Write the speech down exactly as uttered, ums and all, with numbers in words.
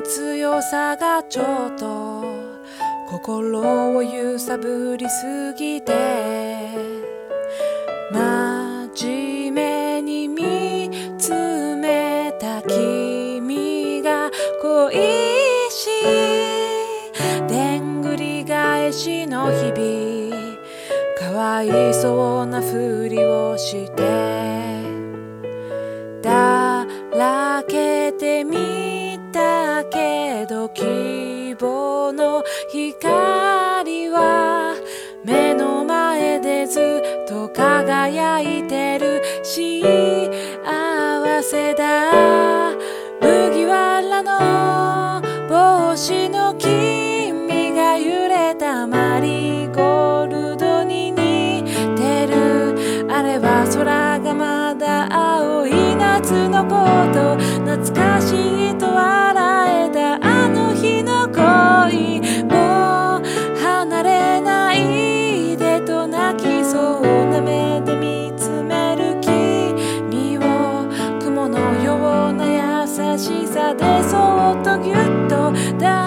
強さがちょっと心を揺さぶりすぎて真面目に見つめた君が恋しいでんぐり返しの日々かわいそうなふりをしてだらけてみたけど希望の光は目の前でずっと輝いてる幸せだ麦わらの帽子の君が揺れたマリーゴールドに似てるあれは空がまだ青い夏のこと懐かしいと笑えたあの日の恋もう離れないでと泣きそうな目で見つめる君を雲のような優しさでそっとぎゅっと抱